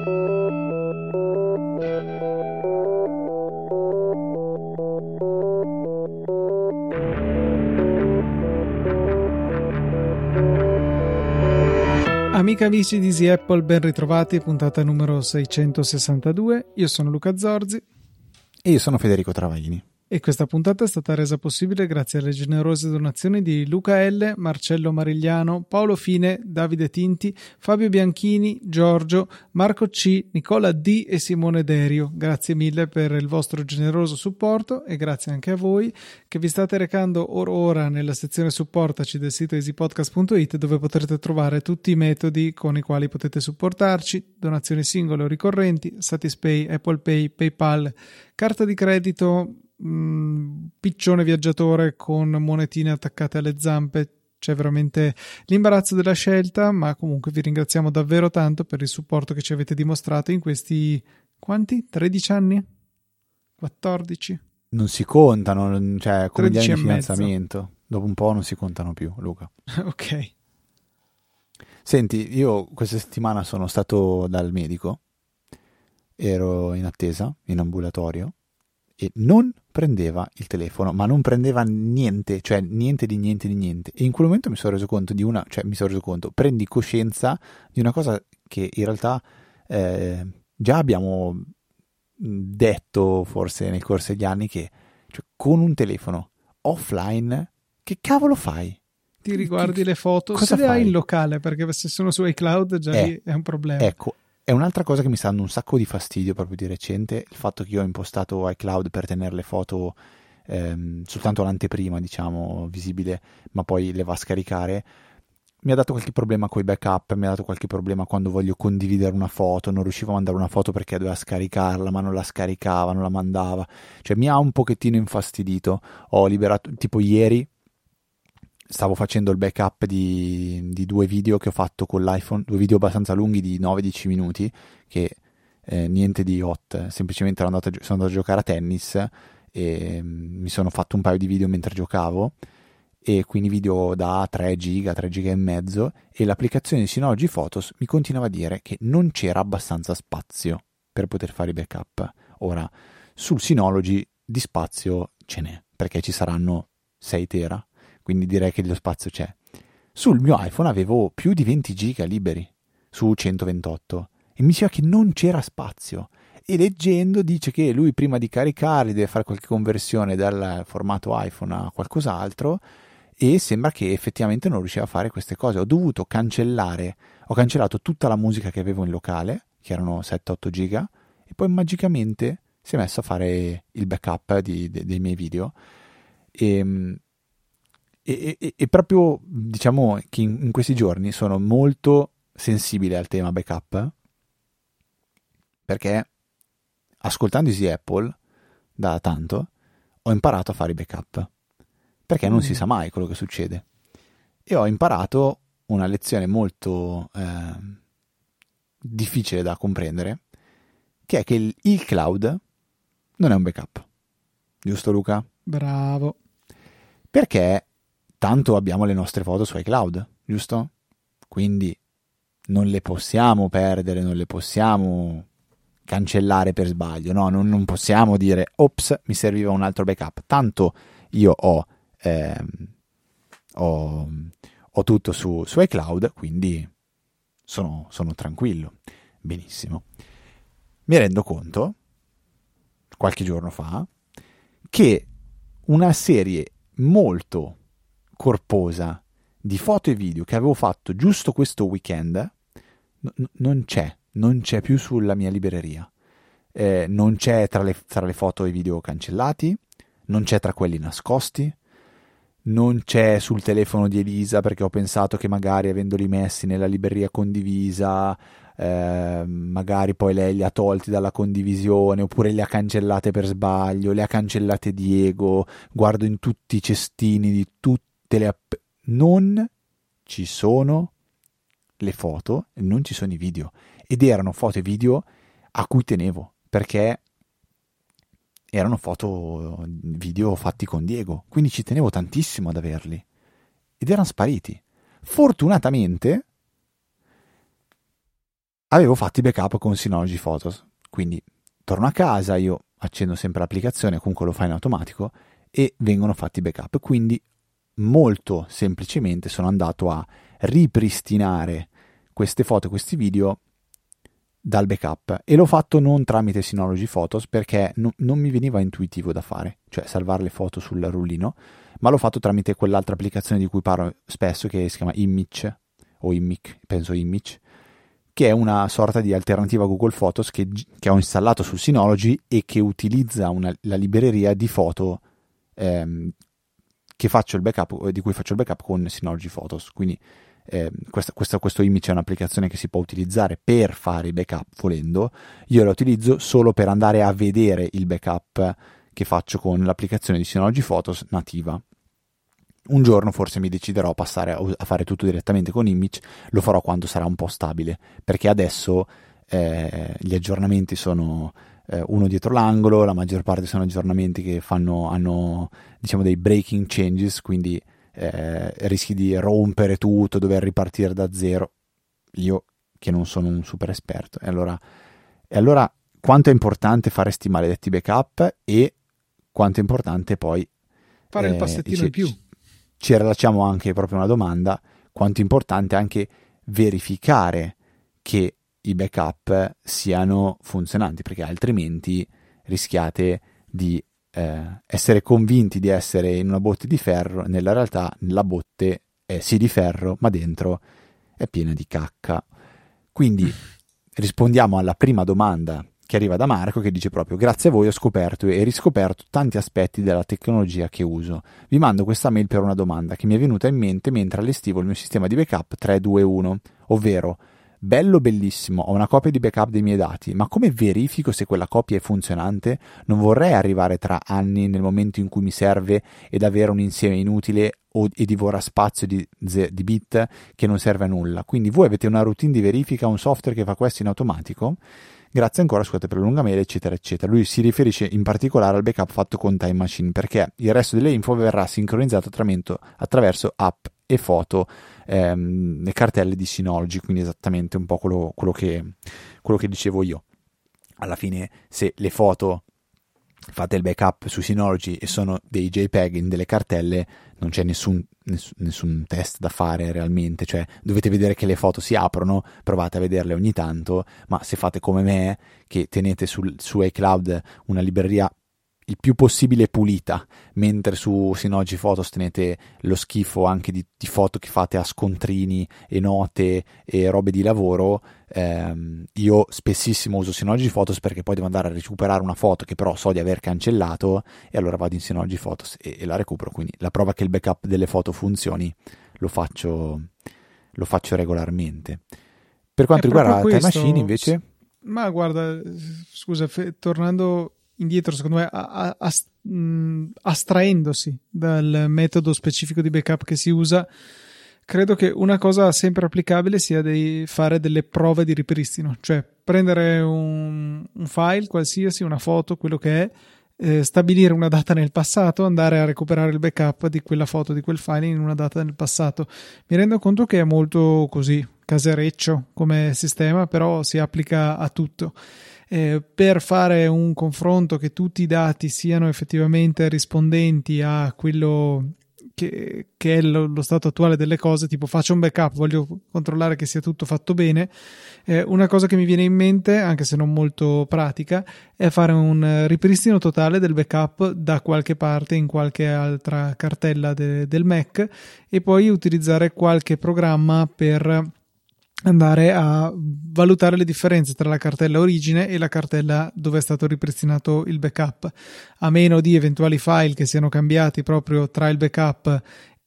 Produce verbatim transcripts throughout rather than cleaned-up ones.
Amiche e amici di Easy Apple, ben ritrovati, puntata numero seicentosessantadue. Io sono Luca Zorzi. E io sono Federico Travaini. E questa puntata è stata resa possibile grazie alle generose donazioni di Luca L, Marcello Marigliano, Paolo Fine, Davide Tinti, Fabio Bianchini, Giorgio, Marco C, Nicola D e Simone Derio. Grazie mille per il vostro generoso supporto e grazie anche a voi che vi state recando or ora nella sezione supportaci del sito easypodcast punto it, dove potrete trovare tutti i metodi con i quali potete supportarci: donazioni singole o ricorrenti, Satispay, Apple Pay, PayPal, carta di credito, piccione viaggiatore con monetine attaccate alle zampe. C'è veramente l'imbarazzo della scelta, ma comunque vi ringraziamo davvero tanto per il supporto che ci avete dimostrato in questi quanti? tredici anni? quattordici? Non si contano, cioè come gli anni di finanziamento. mezzo. Dopo un po' non si contano più, Luca. Ok. Senti, io questa settimana sono stato dal medico, ero in attesa, in ambulatorio, e non prendeva il telefono, ma non prendeva niente, cioè niente di niente di niente. E in quel momento mi sono reso conto di una, cioè mi sono reso conto, prendi coscienza di una cosa che in realtà eh, già abbiamo detto forse nel corso degli anni, che cioè, con un telefono offline che cavolo fai? Ti riguardi le foto, cosa se le hai fai? in locale, perché se sono su iCloud già Eh, lì è un problema. Ecco, è un'altra cosa che mi sta dando un sacco di fastidio proprio di recente, il fatto che io ho impostato iCloud per tenere le foto ehm, soltanto l'anteprima, diciamo, visibile, ma poi le va a scaricare. Mi ha dato qualche problema con i backup, mi ha dato qualche problema quando voglio condividere una foto, non riuscivo a mandare una foto perché doveva scaricarla, ma non la scaricava, non la mandava. Cioè mi ha un pochettino infastidito. Ho liberato, tipo ieri, stavo facendo il backup di, di due video che ho fatto con l'iPhone, due video abbastanza lunghi di nove dieci minuti, che eh, niente di hot, semplicemente ero andato a, sono andato a giocare a tennis e mm, mi sono fatto un paio di video mentre giocavo, e quindi video da tre giga, tre giga e mezzo, e l'applicazione di Synology Photos mi continuava a dire che non c'era abbastanza spazio per poter fare i backup. Ora, sul Synology di spazio ce n'è, perché ci saranno sei tera, quindi direi che lo spazio c'è. Sul mio iPhone avevo più di venti giga liberi su centoventotto e mi diceva che non c'era spazio, e leggendo dice che lui prima di caricarli deve fare qualche conversione dal formato iPhone a qualcos'altro, e sembra che effettivamente non riusciva a fare queste cose. Ho dovuto cancellare, ho cancellato tutta la musica che avevo in locale, che erano sette otto giga, e poi magicamente si è messo a fare il backup di, de, dei miei video. E E, e, e proprio diciamo che in, in questi giorni sono molto sensibile al tema backup, perché ascoltando Easy Apple da tanto ho imparato a fare i backup, perché non mm. si sa mai quello che succede, e ho imparato una lezione molto eh, difficile da comprendere, che è che il, il cloud non è un backup, giusto Luca? Bravo. Perché tanto abbiamo le nostre foto su iCloud, giusto? Quindi non le possiamo perdere, non le possiamo cancellare per sbaglio, no? Non, non possiamo dire, ops, mi serviva un altro backup. Tanto io ho, ehm, ho, ho tutto su, su iCloud, quindi sono, sono tranquillo. Benissimo. Mi rendo conto, qualche giorno fa, che una serie molto corposa di foto e video che avevo fatto giusto questo weekend n- non c'è, non c'è più sulla mia libreria, eh, non c'è tra le, tra le foto e video cancellati, non c'è tra quelli nascosti, non c'è sul telefono di Elisa, perché ho pensato che magari avendoli messi nella libreria condivisa eh, magari poi lei li ha tolti dalla condivisione, oppure le ha cancellate per sbaglio, le ha cancellate Diego. Guardo in tutti i cestini di tutte le app, non ci sono le foto, non ci sono i video, ed erano foto e video a cui tenevo, perché erano foto video fatti con Diego, quindi ci tenevo tantissimo ad averli, ed erano spariti. Fortunatamente avevo fatto i backup con Synology Photos, quindi torno a casa, io accendo sempre l'applicazione, comunque lo fa in automatico, e vengono fatti i backup. Quindi molto semplicemente sono andato a ripristinare queste foto, questi video dal backup, e l'ho fatto non tramite Synology Photos perché no, non mi veniva intuitivo da fare, cioè salvare le foto sul rullino, ma l'ho fatto tramite quell'altra applicazione di cui parlo spesso, che si chiama Image o Immic, penso Image, che è una sorta di alternativa a Google Photos che, che ho installato su Synology e che utilizza una, la libreria di foto ehm, che faccio il backup, di cui faccio il backup con Synology Photos. Quindi eh, questa, questa, questo Image è un'applicazione che si può utilizzare per fare i backup volendo. Io la utilizzo solo per andare a vedere il backup che faccio con l'applicazione di Synology Photos nativa. Un giorno forse mi deciderò a passare a, a fare tutto direttamente con Image, lo farò quando sarà un po' stabile, perché adesso eh, gli aggiornamenti sono eh, uno dietro l'angolo, la maggior parte sono aggiornamenti che fanno, hanno diciamo dei breaking changes, quindi eh, rischi di rompere tutto, dover ripartire da zero, io che non sono un super esperto. E allora, e allora quanto è importante fare sti maledetti backup e quanto è importante poi fare eh, il passettino ci, in più. Ci rilacciamo anche proprio una domanda: quanto è importante anche verificare che i backup siano funzionanti, perché altrimenti rischiate di eh, essere convinti di essere in una botte di ferro, nella realtà la botte è sì di ferro, ma dentro è piena di cacca. Quindi rispondiamo alla prima domanda che arriva da Marco, che dice proprio: grazie a voi ho scoperto e riscoperto tanti aspetti della tecnologia che uso. Vi mando questa mail per una domanda che mi è venuta in mente mentre allestivo il mio sistema di backup tre due uno, ovvero: bello bellissimo, ho una copia di backup dei miei dati, ma come verifico se quella copia è funzionante? Non vorrei arrivare tra anni nel momento in cui mi serve ed avere un insieme inutile o, e divora spazio di, di bit che non serve a nulla. Quindi voi avete una routine di verifica, un software che fa questo in automatico? Grazie ancora, scusate per la lunga mail, eccetera eccetera. Lui si riferisce in particolare al backup fatto con Time Machine, perché il resto delle info verrà sincronizzato attraverso app e foto, ehm, le cartelle di Synology, quindi esattamente un po' quello, quello, che, quello che dicevo io. Alla fine, se le foto fate il backup su Synology e sono dei JPEG in delle cartelle, non c'è nessun, nessun, nessun test da fare realmente, cioè dovete vedere che le foto si aprono, provate a vederle ogni tanto, ma se fate come me, che tenete sul, su iCloud una libreria il più possibile pulita, mentre su Synology Photos tenete lo schifo anche di, di foto che fate a scontrini e note e robe di lavoro, ehm, io spessissimo uso Synology Photos perché poi devo andare a recuperare una foto che però so di aver cancellato, e allora vado in Synology Photos e, e la recupero. Quindi la prova che il backup delle foto funzioni lo faccio, lo faccio regolarmente. Per quanto È riguarda questo, Time Machine invece, ma guarda, scusa, fe, tornando indietro, secondo me, a, a, a, mh, astraendosi dal metodo specifico di backup che si usa, credo che una cosa sempre applicabile sia di fare delle prove di ripristino, cioè prendere un, un file qualsiasi, una foto, quello che è, eh, stabilire una data nel passato, andare a recuperare il backup di quella foto, di quel file in una data nel passato. Mi rendo conto che è molto così casereccio come sistema, però si applica a tutto. Eh, per fare un confronto che tutti i dati siano effettivamente rispondenti a quello che, che è lo, lo stato attuale delle cose, tipo faccio un backup, voglio controllare che sia tutto fatto bene, eh, una cosa che mi viene in mente, anche se non molto pratica, è fare un ripristino totale del backup da qualche parte in qualche altra cartella de, del Mac, e poi utilizzare qualche programma per andare a valutare le differenze tra la cartella origine e la cartella dove è stato ripristinato il backup, a meno di eventuali file che siano cambiati proprio tra il backup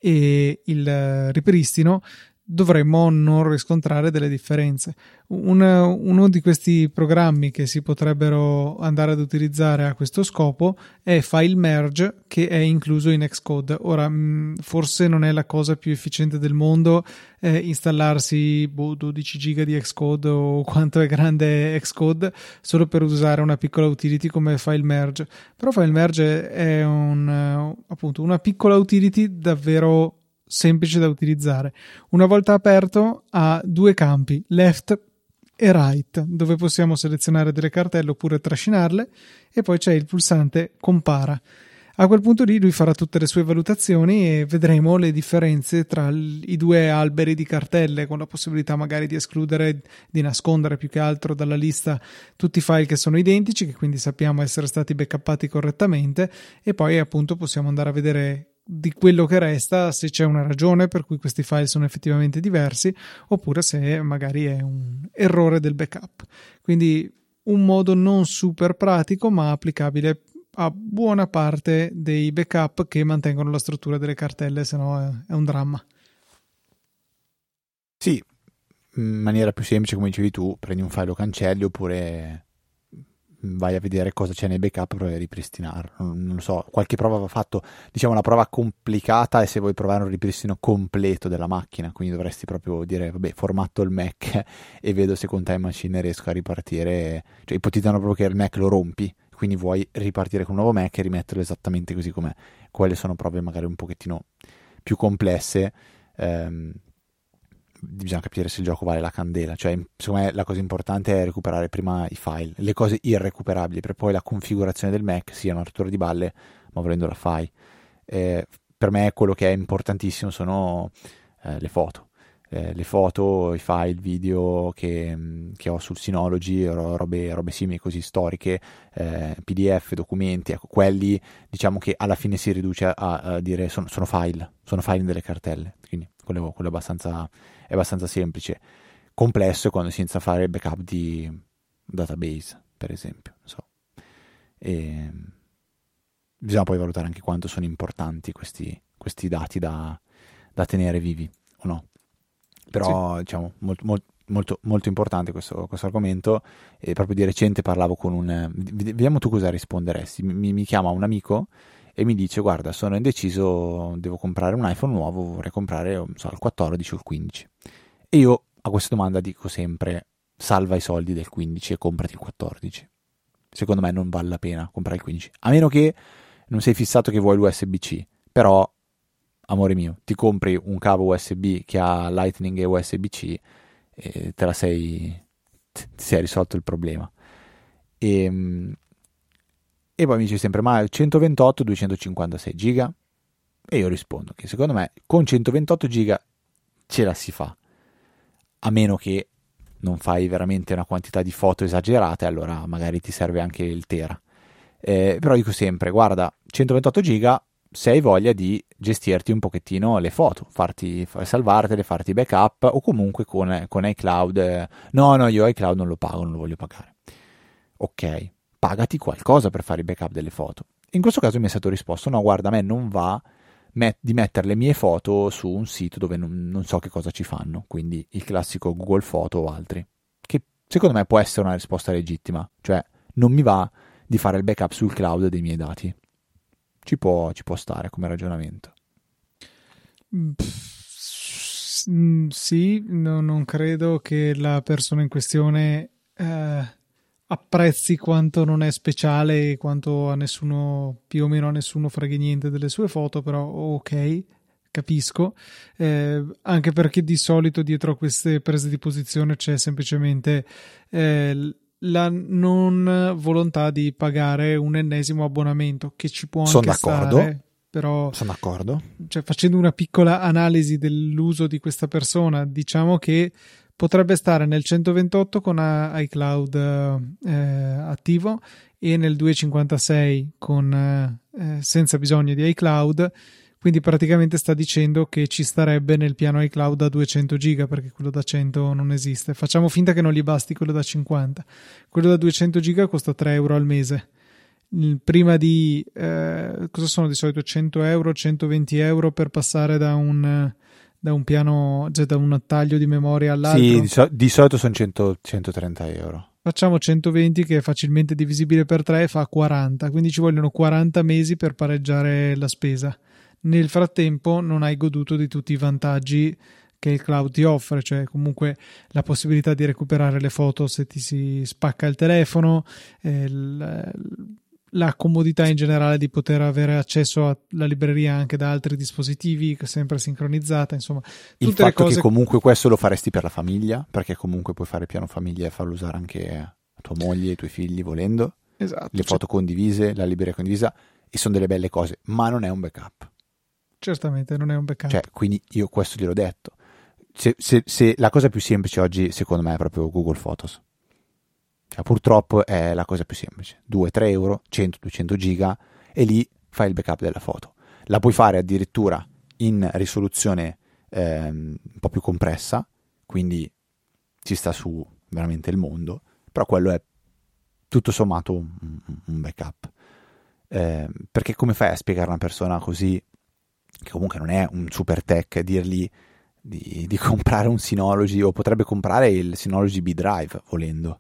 e il ripristino. Dovremmo non riscontrare delle differenze. Un, uno di questi programmi che si potrebbero andare ad utilizzare a questo scopo è FileMerge, che è incluso in Xcode. Ora, mh, forse non è la cosa più efficiente del mondo eh, installarsi boh, dodici giga di Xcode o quanto è grande Xcode solo per usare una piccola utility come FileMerge, però FileMerge è un, appunto una piccola utility davvero semplice da utilizzare. Una volta aperto ha due campi, left e write, dove possiamo selezionare delle cartelle oppure trascinarle, e poi c'è il pulsante compara. A quel punto lì lui farà tutte le sue valutazioni e vedremo le differenze tra i due alberi di cartelle, con la possibilità magari di escludere, di nascondere più che altro dalla lista tutti i file che sono identici, che quindi sappiamo essere stati backuppati correttamente, e poi appunto possiamo andare a vedere di quello che resta se c'è una ragione per cui questi file sono effettivamente diversi, oppure se magari è un errore del backup. Quindi un modo non super pratico, ma applicabile a buona parte dei backup che mantengono la struttura delle cartelle, se no è, è un dramma. Sì, in maniera più semplice, come dicevi tu, prendi un file, lo cancelli, oppure vai a vedere cosa c'è nei backup per ripristinarlo. Non, non lo so, qualche prova va fatto, diciamo la prova complicata è se vuoi provare un ripristino completo della macchina, quindi dovresti proprio dire vabbè, formatto il Mac e vedo se con Time Machine riesco a ripartire, cioè ipotizzano proprio che il Mac lo rompi, quindi vuoi ripartire con un nuovo Mac e rimetterlo esattamente così com'è. Quelle sono prove magari un pochettino più complesse, ehm, bisogna capire se il gioco vale la candela. Cioè, secondo me la cosa importante è recuperare prima i file, le cose irrecuperabili, per poi la configurazione del Mac sia una rottura di balle, ma volendo la fai. Eh, per me quello che è importantissimo sono eh, le foto. Eh, le foto, i file, video che, che ho sul Synology, robe, robe simili così storiche, eh, P D F, documenti, ecco, quelli diciamo che alla fine si riduce a, a dire sono, sono file, sono file delle cartelle, quindi quello, quello è, abbastanza, è abbastanza semplice. Complesso è quando si inizia a fare backup di database, per esempio, non so. E bisogna poi valutare anche quanto sono importanti questi, questi dati da, da tenere vivi o no. Però sì, diciamo molto, molto, molto, molto importante questo, questo argomento. E proprio di recente parlavo con un, vediamo tu cosa risponderesti. Mi, mi chiama un amico e mi dice guarda, sono indeciso, devo comprare un iPhone nuovo, vorrei comprare non so, il quattordici o il quindici, e io a questa domanda dico sempre salva i soldi del quindici e comprati il quattordici. Secondo me non vale la pena comprare il quindici, a meno che non sei fissato che vuoi l'U S B C, però amore mio, ti compri un cavo U S B che ha Lightning e U S B C e te la sei, ti sei risolto il problema. E, e poi mi dice sempre ma centoventotto duecentocinquantasei giga? E io rispondo che secondo me con centoventotto giga ce la si fa, a meno che non fai veramente una quantità di foto esagerate, allora magari ti serve anche il tera. Eh, però dico sempre guarda, centoventotto giga se hai voglia di gestirti un pochettino le foto, farti salvartele, farti backup, o comunque con, con iCloud. No, no, io iCloud non lo pago, non lo voglio pagare. Ok, pagati qualcosa per fare i backup delle foto. In questo caso mi è stato risposto, no, guarda, a me non va met- di mettere le mie foto su un sito dove non, non so che cosa ci fanno, quindi il classico Google Foto o altri, che secondo me può essere una risposta legittima, cioè non mi va di fare il backup sul cloud dei miei dati. Ci può, ci può stare come ragionamento. Pff, sì, no, non credo che la persona in questione eh, apprezzi quanto non è speciale e quanto a nessuno, più o meno a nessuno freghi niente delle sue foto, però ok, capisco, eh, anche perché di solito dietro a queste prese di posizione c'è semplicemente eh, la non volontà di pagare un ennesimo abbonamento, che ci può Sono anche d'accordo. stare, però sono d'accordo. Cioè, facendo una piccola analisi dell'uso di questa persona, diciamo che potrebbe stare nel centoventotto con iCloud eh, attivo e nel duecentocinquantasei con, eh, senza bisogno di iCloud. Quindi praticamente sta dicendo che ci starebbe nel piano iCloud da duecento giga, perché quello da cento non esiste. Facciamo finta che non gli basti quello da cinquanta. Quello da duecento giga costa tre euro al mese. Prima di eh, cosa sono di solito cento euro, centoventi euro per passare da un, da un piano, cioè da un taglio di memoria all'altro? Sì, di, so- di solito sono cento, centotrenta euro. Facciamo centoventi, che è facilmente divisibile per tre, fa quaranta, quindi ci vogliono quaranta mesi per pareggiare la spesa. Nel frattempo non hai goduto di tutti i vantaggi che il cloud ti offre, cioè comunque la possibilità di recuperare le foto se ti si spacca il telefono, eh, il, la comodità in generale di poter avere accesso alla libreria anche da altri dispositivi, sempre sincronizzata, insomma tutte Il le fatto cose. che comunque questo lo faresti per la famiglia, perché comunque puoi fare piano famiglia e farlo usare anche a tua moglie e ai tuoi figli volendo, Esatto, le foto condivise, la libreria condivisa, e sono delle belle cose, ma non è un backup. Certamente non è un backup. Cioè, quindi io questo gliel'ho detto. Se, se, se la cosa più semplice oggi, secondo me, è proprio Google Photos. Cioè, purtroppo è la cosa più semplice. due tre euro, cento duecento giga, e lì fai il backup della foto. La puoi fare addirittura in risoluzione ehm, un po' più compressa, quindi ci sta su veramente il mondo, però quello è tutto sommato un, un backup. Eh, perché come fai a spiegare a una persona così, che comunque non è un super tech, dirgli di, di comprare un Synology, o potrebbe comprare il Synology B-Drive volendo,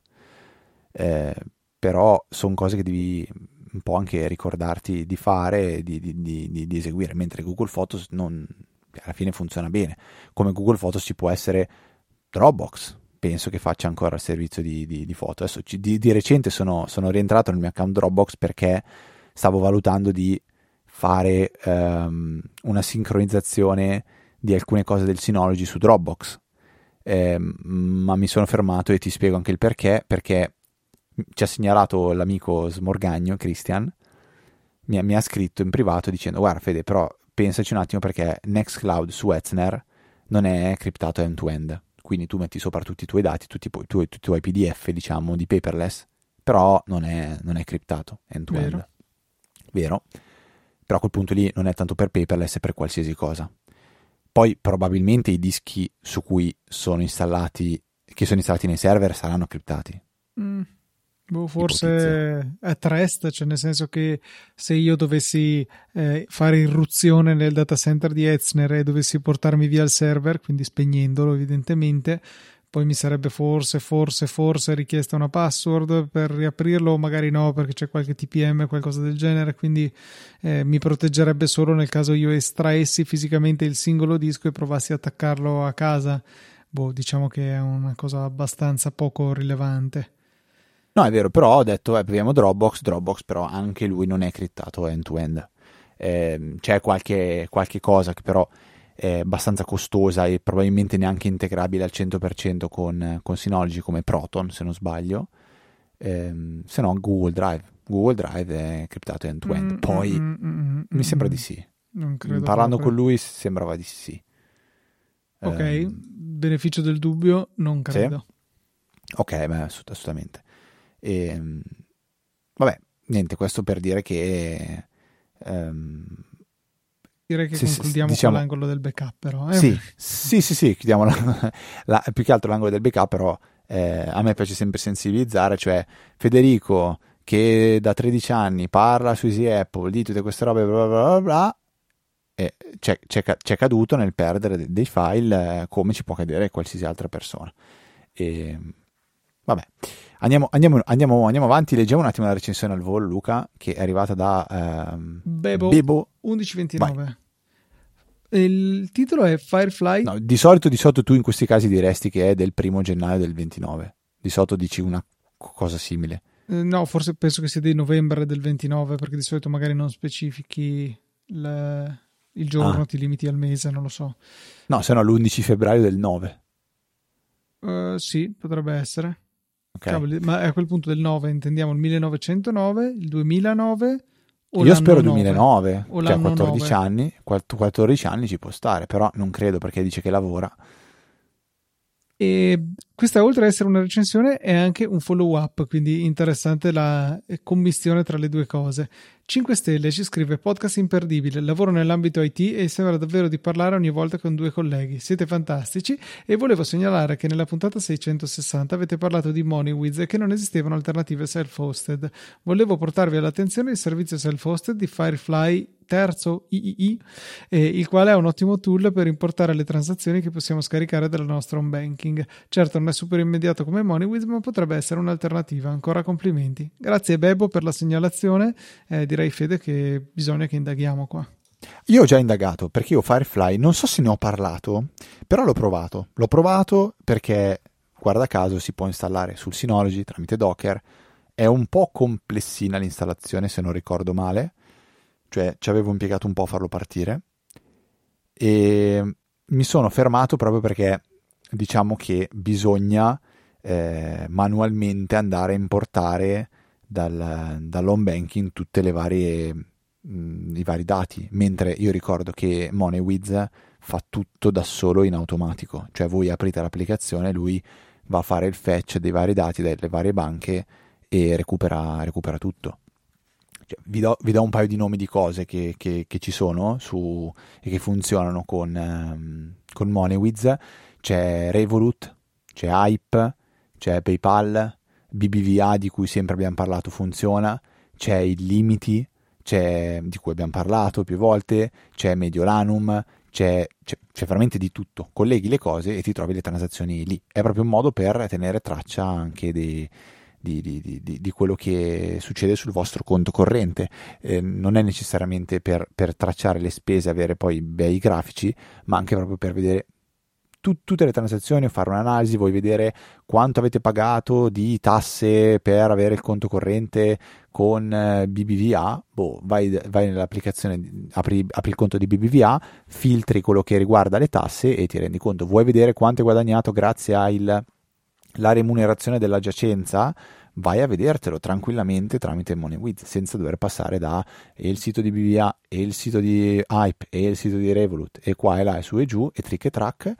eh, però sono cose che devi un po' anche ricordarti di fare e di, di, di, di eseguire, mentre Google Photos non, alla fine funziona bene. Come Google Photos ci può essere Dropbox, penso che faccia ancora il servizio di, di, di foto. Adesso di, di recente sono, sono rientrato nel mio account Dropbox perché stavo valutando di fare um, una sincronizzazione di alcune cose del Synology su Dropbox, eh, ma mi sono fermato e ti spiego anche il perché. Perché ci ha segnalato l'amico Smorgagno, Christian, mi ha, mi ha scritto in privato dicendo: guarda Fede, però pensaci un attimo, perché Nextcloud su Etzner non è criptato end-to-end, quindi tu metti sopra tutti i tuoi dati, tutti, tutti, tutti i tuoi P D F, diciamo, di paperless, però non è, non è criptato end-to-end. Vero. Vero? Però a quel punto lì non è tanto per paperless, è per qualsiasi cosa. Poi probabilmente i dischi su cui sono installati, che sono installati nei server, saranno criptati. Mm. Boh, forse at rest, cioè nel senso che se io dovessi eh, fare irruzione nel data center di Etzner e dovessi portarmi via il server, quindi spegnendolo evidentemente, poi mi sarebbe forse, forse, forse richiesta una password per riaprirlo, o magari no, perché c'è qualche T P M, qualcosa del genere, quindi eh, mi proteggerebbe solo nel caso io estraessi fisicamente il singolo disco e provassi a attaccarlo a casa. Boh, diciamo che è una cosa abbastanza poco rilevante. No, è vero, però ho detto, eh, proviamo Dropbox, Dropbox però anche lui non è criptato end-to-end. Eh, c'è qualche, qualche cosa che però è abbastanza costosa e probabilmente neanche integrabile al cento per cento con, con Synology, come Proton, se non sbaglio. Eh, se no Google Drive. Google Drive è criptato end-to-end. Mm, Poi mm, mm, mm, mi sembra mm, di sì. Non credo Parlando proprio. con lui sembrava di sì. Ok, Eh, beneficio del dubbio, non credo. Sì? Ok, beh, assolutamente. E, vabbè, niente, questo per dire che um, direi che sì, concludiamo sì, diciamo, con l'angolo del backup, però eh? sì, sì, sì, sì, chiudiamo la, la, più che altro l'angolo del backup, però eh, a me piace sempre sensibilizzare, cioè Federico che da tredici anni parla su Easy Apple di tutte queste robe bla bla bla bla, e c'è, c'è, c'è caduto nel perdere dei file, eh, come ci può cadere qualsiasi altra persona. E vabbè, andiamo, andiamo, andiamo, andiamo avanti. Leggiamo un attimo la recensione al volo, Luca, che è arrivata da ehm, Bebo, Bebo undici ventinove. Il titolo è Firefly. No, di solito, di solito tu in questi casi diresti che è del primo gennaio del ventinove. Di solito dici una cosa simile. Eh, no, forse penso che sia di novembre del ventinove, perché di solito magari non specifichi il, il giorno, ah. ti limiti al mese, non lo so. No, se no l'undici febbraio del nove. Uh, sì, potrebbe essere. Okay. Cavoli, ma a quel punto del nove intendiamo il millenovecentonove, il duemilanove o io spero nove? duemilanove, o cioè quattordici nove. anni, quattordici anni ci può stare, però non credo, perché dice che lavora. E questa, oltre ad essere una recensione, è anche un follow up, quindi interessante la commistione tra le due cose. cinque stelle, ci scrive: podcast imperdibile, lavoro nell'ambito I T e sembra davvero di parlare ogni volta con due colleghi, siete fantastici, e volevo segnalare che nella puntata seicentosessanta avete parlato di MoneyWiz e che non esistevano alternative self-hosted. Volevo portarvi all'attenzione il servizio self-hosted di Firefly terzo I I I, eh, il quale è un ottimo tool per importare le transazioni che possiamo scaricare dalla nostra home banking. Certo non è super immediato come MoneyWiz, ma potrebbe essere un'alternativa. Ancora complimenti. Grazie Bebo per la segnalazione, eh, direi Fede che bisogna che indaghiamo qua. Io ho già indagato, perché io Firefly non so se ne ho parlato, però l'ho provato. L'ho provato perché, guarda caso, si può installare sul Synology tramite Docker. È è un po' complessina l'installazione, se non ricordo male, cioè ci avevo impiegato un po' a farlo partire, e mi sono fermato proprio perché diciamo che bisogna eh, manualmente andare a importare dal, dall'home banking tutte le varie mh, i vari dati, mentre io ricordo che MoneyWiz fa tutto da solo in automatico, cioè voi aprite l'applicazione, lui va a fare il fetch dei vari dati delle varie banche e recupera, recupera tutto. Cioè, vi, do, vi do un paio di nomi di cose che, che, che ci sono su, e che funzionano con, um, con MoneyWiz. C'è Revolut, c'è Hype, c'è PayPal, B B V A di cui sempre abbiamo parlato funziona, c'è Illimity, c'è, di cui abbiamo parlato più volte, c'è Mediolanum, c'è, c'è, c'è veramente di tutto. Colleghi le cose e ti trovi le transazioni lì. È proprio un modo per tenere traccia anche dei... Di, di, di, di quello che succede sul vostro conto corrente. Eh, non è necessariamente per, per tracciare le spese, avere poi bei grafici, ma anche proprio per vedere tu, tutte le transazioni, fare un'analisi, vuoi vedere quanto avete pagato di tasse per avere il conto corrente con eh, B B V A, boh, vai, vai nell'applicazione, apri, apri il conto di B B V A, filtri quello che riguarda le tasse e ti rendi conto. Vuoi vedere quanto hai guadagnato grazie al la remunerazione della giacenza, vai a vedertelo tranquillamente tramite MoneyWiz senza dover passare da e il sito di B B V A e il sito di Hype e il sito di Revolut e qua e là e su e giù e trick e track.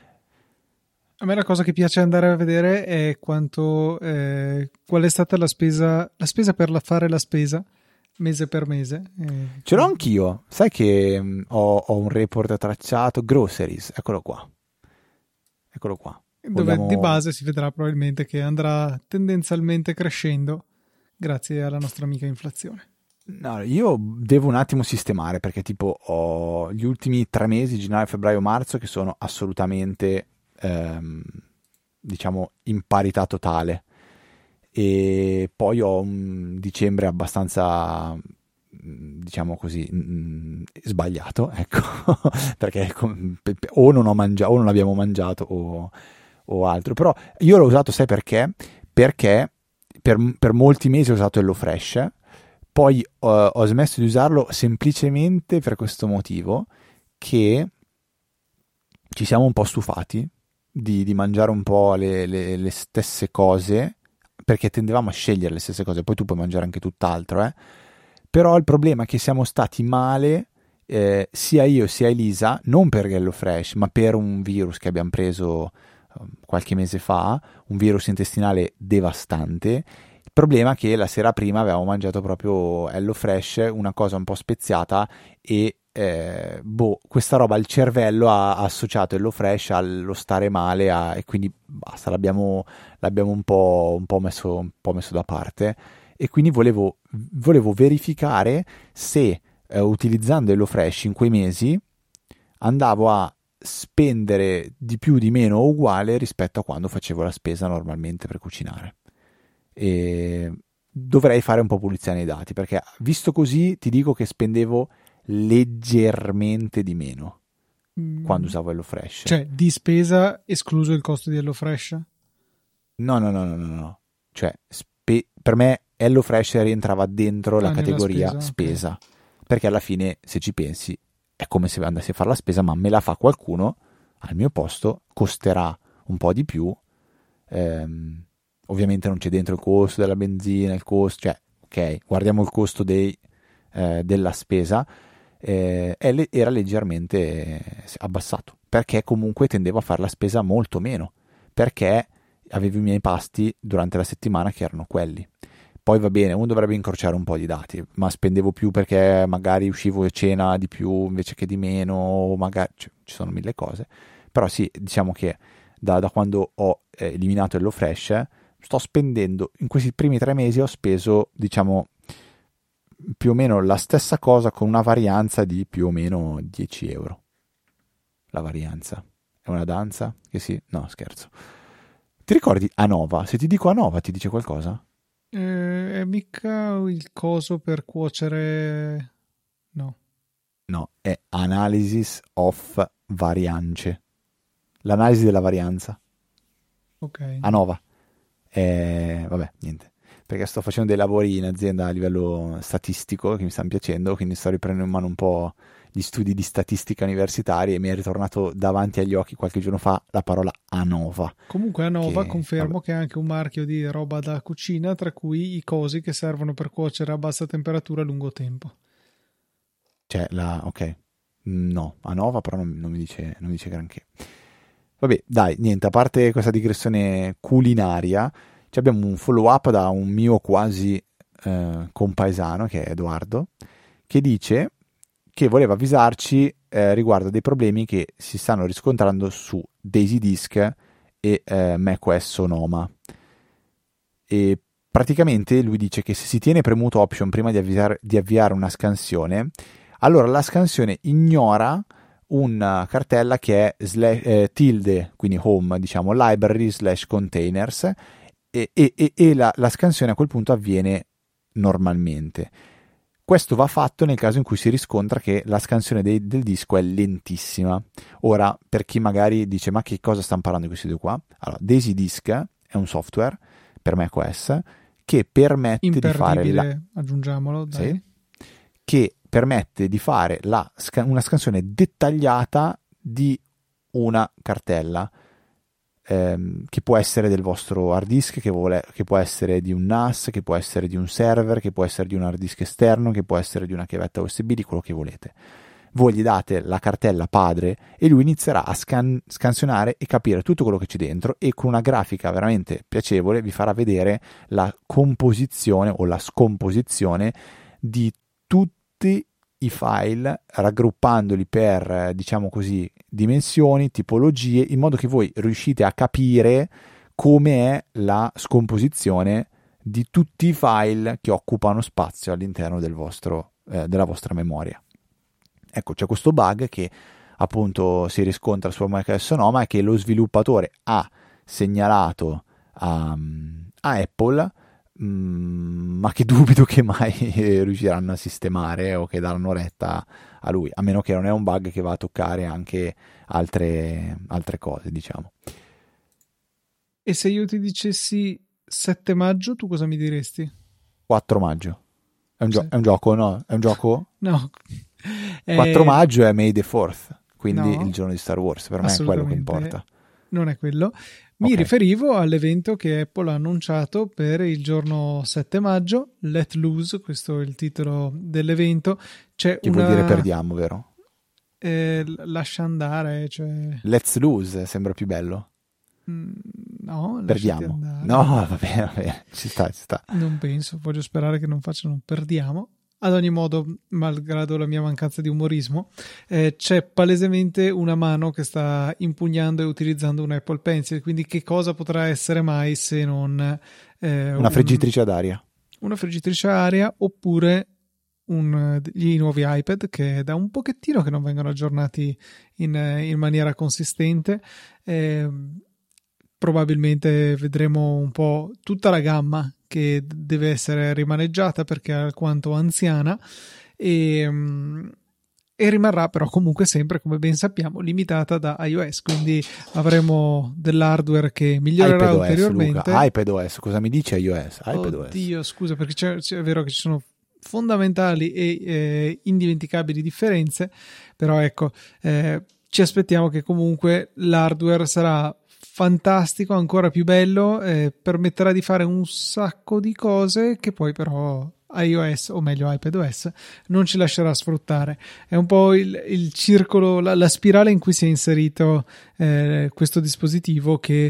A me la cosa che piace andare a vedere è quanto eh, qual è stata la spesa la spesa per la fare la spesa mese per mese. Eh, Ce l'ho anch'io, sai che mh, ho, ho un report tracciato groceries, eccolo qua eccolo qua dove Vogliamo... di base si vedrà probabilmente che andrà tendenzialmente crescendo grazie alla nostra amica inflazione. No, io devo un attimo sistemare perché tipo ho gli ultimi tre mesi, gennaio, febbraio, marzo, che sono assolutamente ehm, diciamo in parità totale, e poi ho un dicembre abbastanza diciamo così mh, sbagliato, ecco, perché o non ho mangiato o non abbiamo mangiato o o altro, però io l'ho usato, sai perché? Perché per, per molti mesi ho usato HelloFresh, poi uh, ho smesso di usarlo semplicemente per questo motivo, che ci siamo un po' stufati di, di mangiare un po' le, le, le stesse cose, perché tendevamo a scegliere le stesse cose, poi tu puoi mangiare anche tutt'altro, eh? Però il problema è che siamo stati male, eh, sia io sia Elisa, non per HelloFresh, ma per un virus che abbiamo preso qualche mese fa, un virus intestinale devastante. Il problema è che la sera prima avevamo mangiato proprio HelloFresh, una cosa un po' speziata, e eh, boh, questa roba il cervello ha, ha associato HelloFresh allo stare male, a, e quindi basta, l'abbiamo, l'abbiamo un po', un po' messo, un po' messo da parte, e quindi volevo, volevo verificare se eh, utilizzando HelloFresh in quei mesi andavo a spendere di più, di meno o uguale rispetto a quando facevo la spesa normalmente per cucinare. E dovrei fare un po' pulizia nei dati, perché visto così ti dico che spendevo leggermente di meno mm. quando usavo HelloFresh. Cioè di spesa escluso il costo di HelloFresh? No, no, no, no, no, no. Cioè spe- per me HelloFresh rientrava dentro ah, la categoria spesa, spesa okay. Perché alla fine, se ci pensi, è come se andassi a fare la spesa, ma me la fa qualcuno al mio posto, costerà un po' di più, ehm, ovviamente non c'è dentro il costo della benzina, il costo, cioè ok, guardiamo il costo dei, eh, della spesa, eh, era leggermente abbassato, perché comunque tendevo a fare la spesa molto meno, perché avevo i miei pasti durante la settimana che erano quelli. Poi va bene, uno dovrebbe incrociare un po' di dati, ma spendevo più perché magari uscivo a cena di più invece che di meno, magari cioè, ci sono mille cose. Però sì, diciamo che da, da quando ho eh, eliminato HelloFresh sto spendendo, in questi primi tre mesi ho speso, diciamo, più o meno la stessa cosa con una varianza di più o meno dieci euro. La varianza. È una danza? Che sì? No, scherzo. Ti ricordi Anova? Se ti dico Anova ti dice qualcosa? Eh, è mica il coso per cuocere? No. No, è Analysis of Variance. L'analisi della varianza. Ok. Anova. Eh, vabbè, niente. perché sto facendo dei lavori in azienda a livello statistico che mi stanno piacendo, quindi sto riprendendo in mano un po' gli studi di statistica universitari e mi è ritornato davanti agli occhi qualche giorno fa la parola ANOVA. Comunque ANOVA, che, confermo vabbè, che è anche un marchio di roba da cucina, tra cui i cosi che servono per cuocere a bassa temperatura a lungo tempo. cioè la, ok, no, ANOVA però non, non mi dice, non mi dice granché. Vabbè, dai, niente, a parte questa digressione culinaria, ci abbiamo un follow up da un mio quasi eh, compaesano, che è Edoardo, che dice che voleva avvisarci eh, riguardo dei problemi che si stanno riscontrando su Daisy Disk e eh, macOS Sonoma. E praticamente lui dice che se si tiene premuto Option prima di, avviare, di avviare una scansione, allora la scansione ignora una cartella che è slash, eh, tilde, quindi home, diciamo, library slash containers, e, e, e, e la, la scansione a quel punto avviene normalmente. Questo va fatto nel caso in cui si riscontra che la scansione dei, del disco è lentissima. Ora, per chi magari dice ma che cosa stanno parlando questi due qua? Allora, Daisy Disk è un software per macOS che permette di fare la... aggiungiamolo, dai. Sì? Che permette di fare la, una scansione dettagliata di una cartella, ehm, che può essere del vostro hard disk, che, vuole, che può essere di un N A S, che può essere di un server, che può essere di un hard disk esterno, che può essere di una chiavetta U S B, di quello che volete. Voi gli date la cartella padre e lui inizierà a scan- scansionare e capire tutto quello che c'è dentro, e con una grafica veramente piacevole vi farà vedere la composizione o la scomposizione di tutti i file, raggruppandoli per, diciamo così, dimensioni, tipologie, in modo che voi riuscite a capire come è la scomposizione di tutti i file che occupano spazio all'interno del vostro, eh, della vostra memoria. Ecco, c'è questo bug che appunto si riscontra su macOS Sonoma e che lo sviluppatore ha segnalato a, a Apple, ma che dubito che mai riusciranno a sistemare o che daranno retta a lui, a meno che non è un bug che va a toccare anche altre, altre cose, diciamo. E se io ti dicessi sette maggio, tu cosa mi diresti? quattro maggio. È un, gio- Sì. è un gioco, no? È un gioco? No. quattro Eh, maggio è May the fourth, quindi no, il giorno di Star Wars, per me è quello che importa. Non è quello. Mi Ok. riferivo all'evento che Apple ha annunciato per il giorno sette maggio, Let Loose, questo è il titolo dell'evento. C'è Che una... vuol dire perdiamo, vero? Eh, lascia andare, cioè... Let's lose, sembra più bello. Mm, no, lasciati Perdiamo. andare. No, va bene, va bene, ci sta, ci sta. Non penso, voglio sperare che non facciano perdiamo. Ad ogni modo, malgrado la mia mancanza di umorismo, eh, c'è palesemente una mano che sta impugnando e utilizzando un Apple Pencil, quindi che cosa potrà essere mai se non eh, Una friggitrice un, ad aria. Una friggitrice ad aria, oppure un, gli nuovi iPad, che da un pochettino che non vengono aggiornati in, in maniera consistente. Eh, probabilmente vedremo un po' tutta la gamma che deve essere rimaneggiata perché è alquanto anziana, e, e rimarrà però comunque sempre, come ben sappiamo, limitata da iOS, quindi avremo dell'hardware che migliorerà iPadOS, ulteriormente. Luca. iPadOS, cosa mi dice iOS? iPadOS. Oddio, scusa, perché c'è, c'è, è vero che ci sono fondamentali e eh, indimenticabili differenze, però ecco, eh, ci aspettiamo che comunque l'hardware sarà fantastico, ancora più bello, eh, permetterà di fare un sacco di cose che poi però iOS, o meglio iPadOS, non ci lascerà sfruttare. È un po' il, il circolo, la, la spirale in cui si è inserito eh, questo dispositivo, che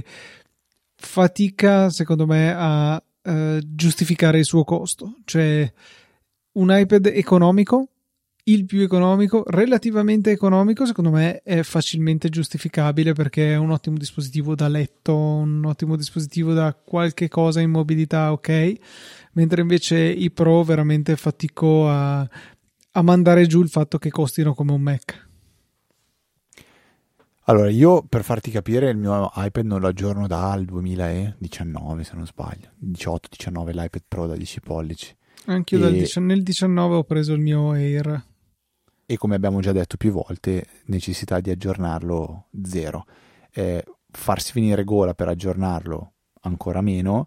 fatica, secondo me, a eh, giustificare il suo costo. Cioè, un iPad economico, il più economico, relativamente economico, secondo me è facilmente giustificabile perché è un ottimo dispositivo da letto, un ottimo dispositivo da qualche cosa in mobilità, ok, mentre invece i Pro veramente fatico a, a mandare giù il fatto che costino come un Mac. Allora, io per farti capire, il mio iPad non lo aggiorno dal duemiladiciannove, se non sbaglio, diciotto diciannove, l'iPad Pro da dieci pollici. Anch'io e... dal, nel diciannove ho preso il mio Air. E come abbiamo già detto più volte, necessità di aggiornarlo zero. Eh, farsi finire gola per aggiornarlo ancora meno,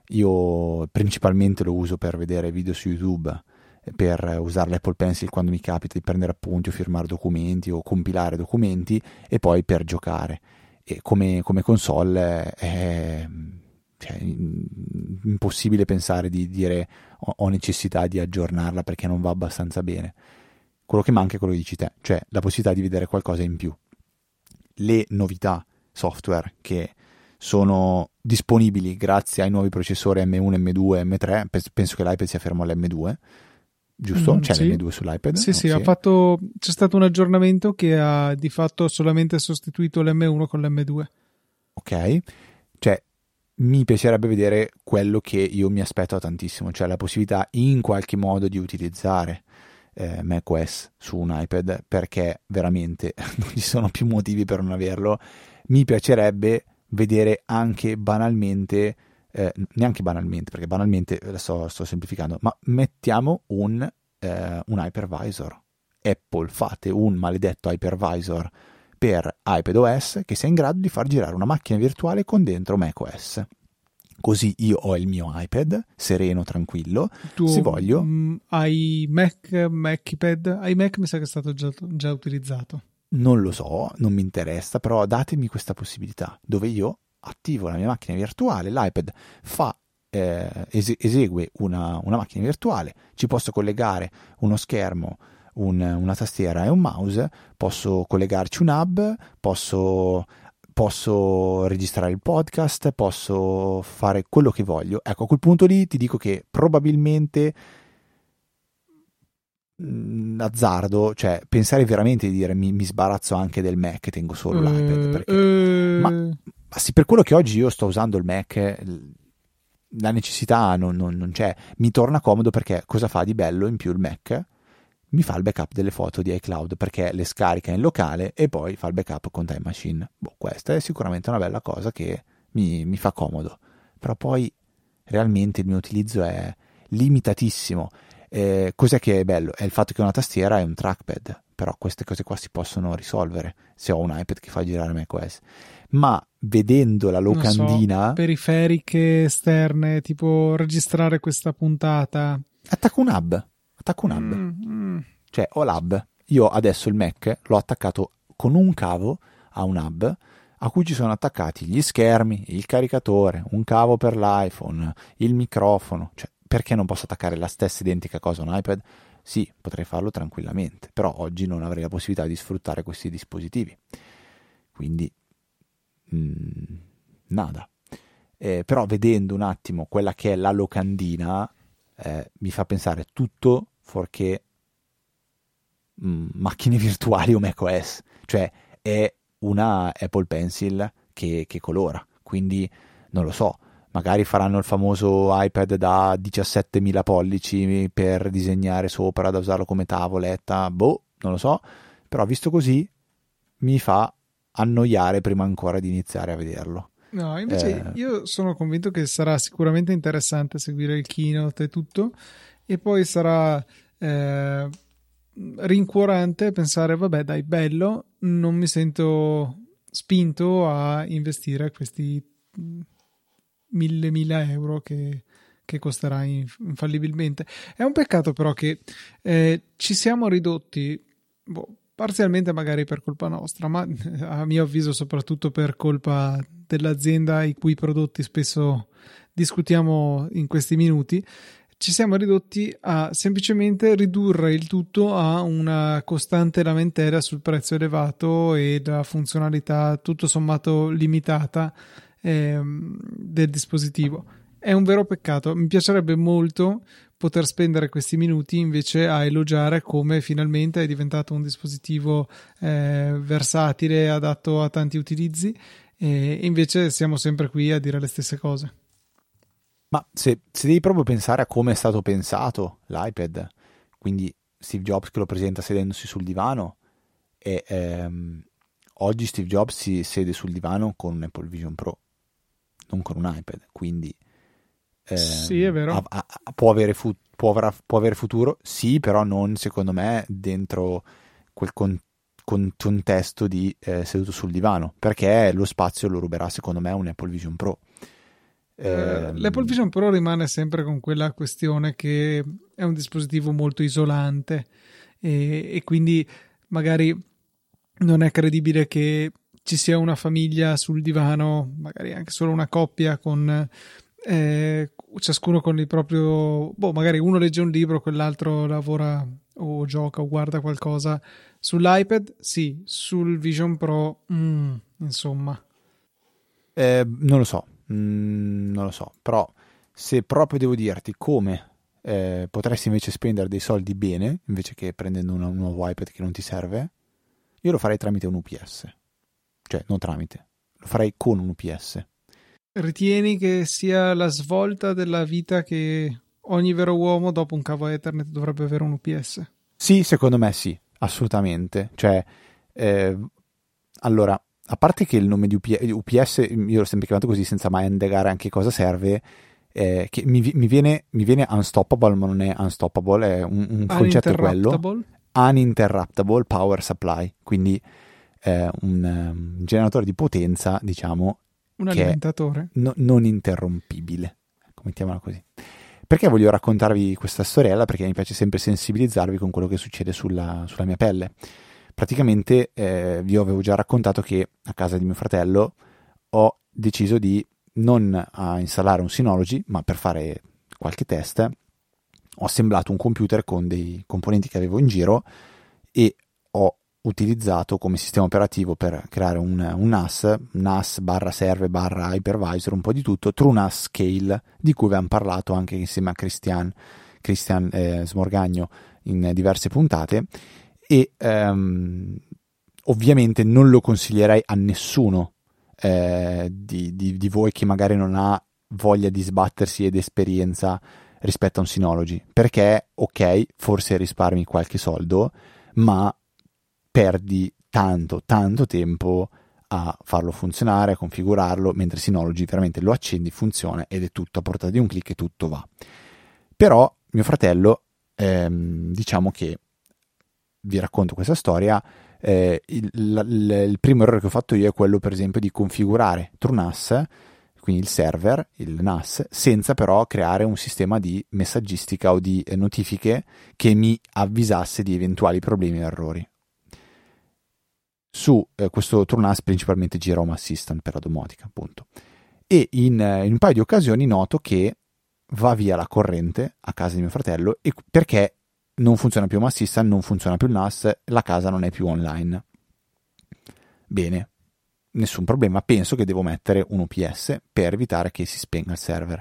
io principalmente lo uso per vedere video su YouTube, per usare l'Apple Pencil quando mi capita di prendere appunti o firmare documenti o compilare documenti, e poi per giocare. E come, come console è, cioè, impossibile pensare di dire ho, ho necessità di aggiornarla perché non va abbastanza bene. Quello che manca è quello che dici te, cioè la possibilità di vedere qualcosa in più. Le novità software che sono disponibili grazie ai nuovi processori M uno, M due, M tre, penso che l'iPad sia fermo all'M due, giusto? Mm, c'è sì. l'M due sull'iPad? Sì, no, sì, ha fatto, c'è stato un aggiornamento che ha di fatto solamente sostituito l'M uno con l'M due. Ok, cioè mi piacerebbe vedere quello che io mi aspetto tantissimo, cioè la possibilità in qualche modo di utilizzare eh, macOS su un iPad, perché veramente non ci sono più motivi per non averlo. Mi piacerebbe vedere anche banalmente, eh, neanche banalmente, perché banalmente la sto, sto semplificando, ma mettiamo un, eh, un hypervisor. Apple, fate un maledetto hypervisor per iPadOS che sia in grado di far girare una macchina virtuale con dentro macOS. Così io ho il mio iPad sereno, tranquillo. Tu se voglio mh, hai Mac, MacPad, iMac mi sa che è stato già, già utilizzato. Non lo so, non mi interessa, però datemi questa possibilità dove io attivo la mia macchina virtuale, l'iPad fa, eh, es- esegue una, una macchina virtuale, ci posso collegare uno schermo, un, una tastiera e un mouse, posso collegarci un hub, posso, posso registrare il podcast, posso fare quello che voglio. Ecco, a quel punto lì ti dico che probabilmente azzardo, cioè pensare veramente di dire mi, mi sbarazzo anche del Mac, tengo solo uh, l'iPad perché... uh... ma, ma sì, per quello che oggi io sto usando il Mac, la necessità non, non, non c'è, mi torna comodo perché cosa fa di bello in più il Mac? Mi fa il backup delle foto di iCloud perché le scarica in locale e poi fa il backup con Time Machine. Boh, questa è sicuramente una bella cosa che mi, mi fa comodo, però poi realmente il mio utilizzo è limitatissimo. Eh, cos'è che è bello? È il fatto che una tastiera è un trackpad, però queste cose qua si possono risolvere se ho un iPad che fa girare macOS. Ma vedendo la locandina, so, periferiche esterne, tipo registrare questa puntata, attacco un hub attacco un hub mm, mm. cioè ho l'hub. Io adesso il Mac l'ho attaccato con un cavo a un hub a cui ci sono attaccati gli schermi, il caricatore, un cavo per l'iPhone, il microfono. Cioè, perché non posso attaccare la stessa identica cosa a un iPad? Sì, potrei farlo tranquillamente, però oggi non avrei la possibilità di sfruttare questi dispositivi. Quindi, mh, nada. Eh, però vedendo un attimo quella che è la locandina, eh, mi fa pensare tutto fuorché mh, macchine virtuali o macOS. Cioè, è una Apple Pencil che, che colora. Quindi, non lo so, magari faranno il famoso iPad da diciassettemila pollici per disegnare sopra, da usarlo come tavoletta, boh, non lo so, però visto così mi fa annoiare prima ancora di iniziare a vederlo. No, invece eh... io sono convinto che sarà sicuramente interessante seguire il keynote e tutto, e poi sarà eh, rincuorante pensare, vabbè dai, bello, non mi sento spinto a investire questi mille mila euro che, che costerà infallibilmente. È un peccato però che eh, ci siamo ridotti, boh, parzialmente magari per colpa nostra, ma a mio avviso soprattutto per colpa dell'azienda i cui prodotti spesso discutiamo in questi minuti. Ci siamo ridotti a semplicemente ridurre il tutto a una costante lamentela sul prezzo elevato e la funzionalità tutto sommato limitata ehm, del dispositivo. È un vero peccato. Mi piacerebbe molto poter spendere questi minuti invece a elogiare come finalmente è diventato un dispositivo eh, versatile, adatto a tanti utilizzi, e invece siamo sempre qui a dire le stesse cose. Ma se, se devi proprio pensare a come è stato pensato l'iPad, quindi Steve Jobs che lo presenta sedendosi sul divano, e ehm, oggi Steve Jobs si siede sul divano con un Apple Vision Pro, non con un iPad, quindi ehm, sì, è vero. Ha, ha, può, avere fu- può, avrà, può avere futuro, sì, però non secondo me dentro quel con- con- contesto di eh, seduto sul divano, perché lo spazio lo ruberà secondo me un Apple Vision Pro. Eh, L'Apple Vision Pro rimane sempre con quella questione che è un dispositivo molto isolante e, e quindi magari non è credibile che ci sia una famiglia sul divano, magari anche solo una coppia con eh, ciascuno con il proprio, boh, magari uno legge un libro, quell'altro lavora o gioca o guarda qualcosa sull'iPad. Sì, sul Vision Pro mm, insomma eh, non lo so mm, non lo so, però se proprio devo dirti come eh, potresti invece spendere dei soldi bene invece che prendendo una, un nuovo iPad che non ti serve, io lo farei tramite un U P S, cioè non tramite, lo farei con un U P S. Ritieni che sia la svolta della vita che ogni vero uomo dopo un cavo Ethernet dovrebbe avere un U P S? Sì, secondo me sì, assolutamente. Cioè, eh, allora, a parte che il nome di U P S, io l'ho sempre chiamato così senza mai indagare anche cosa serve, eh, che mi, mi, viene, mi viene unstoppable, ma non è unstoppable, è un, un concetto è quello. Uninterruptible power supply, quindi eh, un, un generatore di potenza, diciamo, un alimentatore no, non interrompibile, mettiamola così. Perché voglio raccontarvi questa storiella? Perché mi piace sempre sensibilizzarvi con quello che succede sulla, sulla mia pelle. Praticamente eh, vi avevo già raccontato che a casa di mio fratello ho deciso di non uh, installare un Synology, ma per fare qualche test ho assemblato un computer con dei componenti che avevo in giro e ho utilizzato come sistema operativo per creare un, un N A S, N A S barra server barra hypervisor, un po' di tutto, TrueNAS Scale, di cui abbiamo parlato anche insieme a Christian, Christian eh, Smorgagno in diverse puntate, e ehm, ovviamente non lo consiglierei a nessuno eh, di, di, di voi che magari non ha voglia di sbattersi ed esperienza rispetto a un Synology, perché ok, forse risparmi qualche soldo, ma perdi tanto tanto tempo a farlo funzionare, a configurarlo, mentre Synology veramente lo accendi, funziona ed è tutto a portata di un clic e tutto va. Però mio fratello, ehm, diciamo che vi racconto questa storia, eh, il, il, il primo errore che ho fatto io è quello per esempio di configurare TrueNAS, quindi il server, il N A S, senza però creare un sistema di messaggistica o di notifiche che mi avvisasse di eventuali problemi o errori. Su eh, questo TrueNAS principalmente gira Home Assistant per la domotica, appunto. E in, eh, in un paio di occasioni noto che va via la corrente a casa di mio fratello e perché non funziona più Home Assistant, non funziona più il N A S, la casa non è più online. Bene, nessun problema, penso che devo mettere un U P S per evitare che si spenga il server.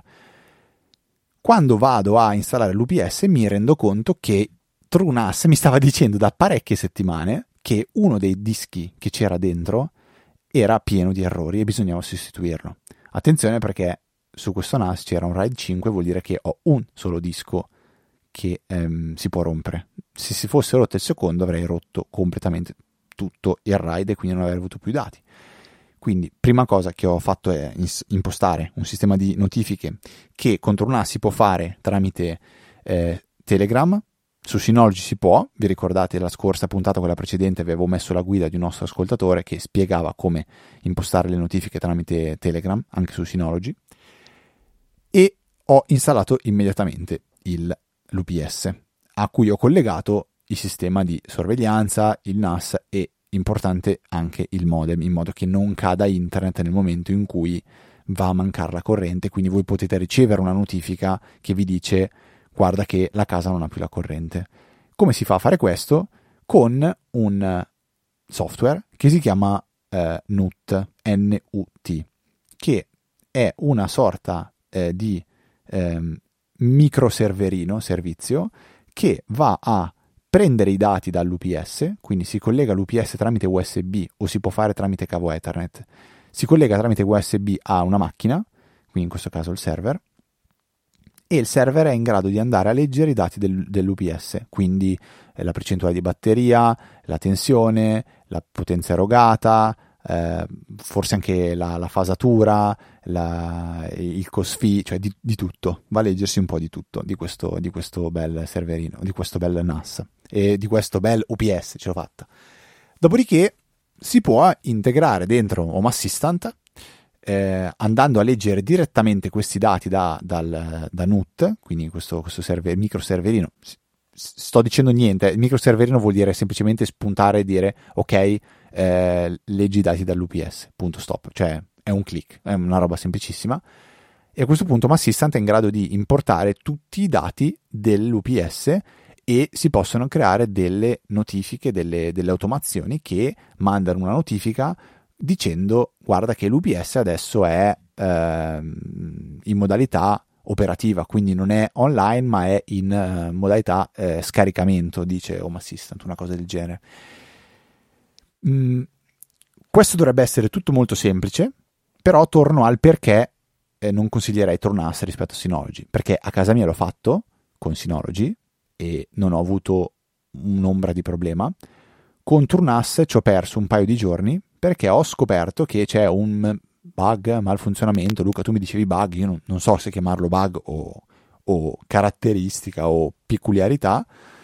Quando vado a installare l'U P S mi rendo conto che TrueNAS mi stava dicendo da parecchie settimane che uno dei dischi che c'era dentro era pieno di errori e bisognava sostituirlo. Attenzione, perché su questo N A S c'era un RAID cinque, vuol dire che ho un solo disco che ehm, si può rompere. Se si fosse rotto il secondo avrei rotto completamente tutto il RAID e quindi non avrei avuto più dati. Quindi prima cosa che ho fatto è impostare un sistema di notifiche che contro un N A S si può fare tramite eh, Telegram. Su Synology si può, vi ricordate la scorsa puntata, quella precedente, avevo messo la guida di un nostro ascoltatore che spiegava come impostare le notifiche tramite Telegram anche su Synology, e ho installato immediatamente il, l'U P S a cui ho collegato il sistema di sorveglianza, il N A S e, importante, anche il modem, in modo che non cada internet nel momento in cui va a mancare la corrente. Quindi voi potete ricevere una notifica che vi dice: guarda che la casa non ha più la corrente. Come si fa a fare questo? Con un software che si chiama eh, N U T, N U T, che è una sorta eh, di eh, microserverino, servizio, che va a prendere i dati dall'U P S, quindi si collega all'U P S tramite U S B o si può fare tramite cavo Ethernet. Si collega tramite U S B a una macchina, quindi in questo caso il server, e il server è in grado di andare a leggere i dati del, dell'U P S, quindi eh, la percentuale di batteria, la tensione, la potenza erogata, eh, forse anche la, la fasatura, la, il cosfi, cioè di, di tutto. Va a leggersi un po' di tutto di questo, di questo bel serverino, di questo bel N A S e di questo bel U P S, ce l'ho fatta. Dopodiché si può integrare dentro Home Assistant eh, andando a leggere direttamente questi dati da, dal, da N U T, quindi questo, questo server, microserverino, sto dicendo niente, il microserverino vuol dire semplicemente spuntare e dire ok, eh, leggi i dati dall'U P S, punto, stop, cioè è un click, è una roba semplicissima. E a questo punto Home Assistant è in grado di importare tutti i dati dell'U P S e si possono creare delle notifiche, delle, delle automazioni che mandano una notifica dicendo guarda che l'U P S adesso è eh, in modalità operativa, quindi non è online ma è in uh, modalità eh, scaricamento, dice Home Assistant, una cosa del genere. Mm, questo dovrebbe essere tutto molto semplice, però torno al perché eh, non consiglierei TrueNAS rispetto a Synology, perché a casa mia l'ho fatto con Synology e non ho avuto un'ombra di problema. Con TrueNAS ci ho perso un paio di giorni perché ho scoperto che c'è un bug, malfunzionamento. Luca, tu mi dicevi bug, io non, non so se chiamarlo bug o, o caratteristica o peculiarità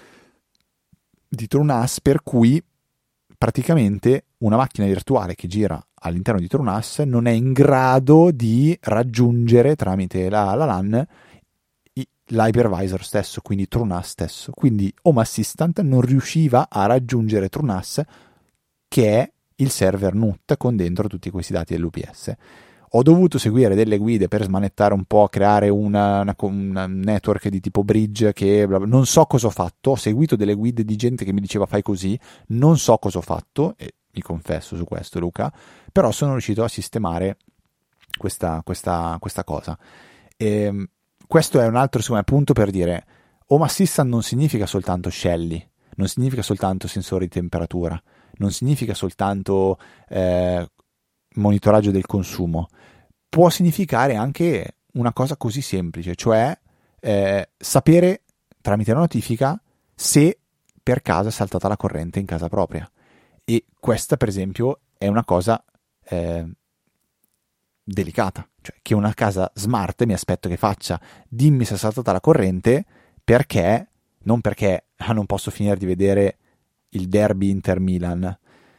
di TrueNAS, per cui praticamente una macchina virtuale che gira all'interno di TrueNAS non è in grado di raggiungere tramite la, la LAN l'hypervisor stesso, quindi TrueNAS stesso. Quindi Home Assistant non riusciva a raggiungere TrueNAS, che è il server N U T con dentro tutti questi dati dell'U P S. Ho dovuto seguire delle guide per smanettare un po', creare una, una, una network di tipo bridge, che bla bla. Non so cosa ho fatto, ho seguito delle guide di gente che mi diceva fai così, non so cosa ho fatto, e mi confesso su questo, Luca, però sono riuscito a sistemare questa, questa, questa cosa. E questo è un altro secondo me, punto per dire Home Assistant non significa soltanto Shelly, non significa soltanto sensori di temperatura, non significa soltanto eh, monitoraggio del consumo, può significare anche una cosa così semplice, cioè eh, sapere tramite la notifica se per caso è saltata la corrente in casa propria. E questa per esempio è una cosa eh, delicata, cioè che una casa smart mi aspetto che faccia dimmi se è saltata la corrente, perché non perché ah, non posso finire di vedere il derby Inter-Milan,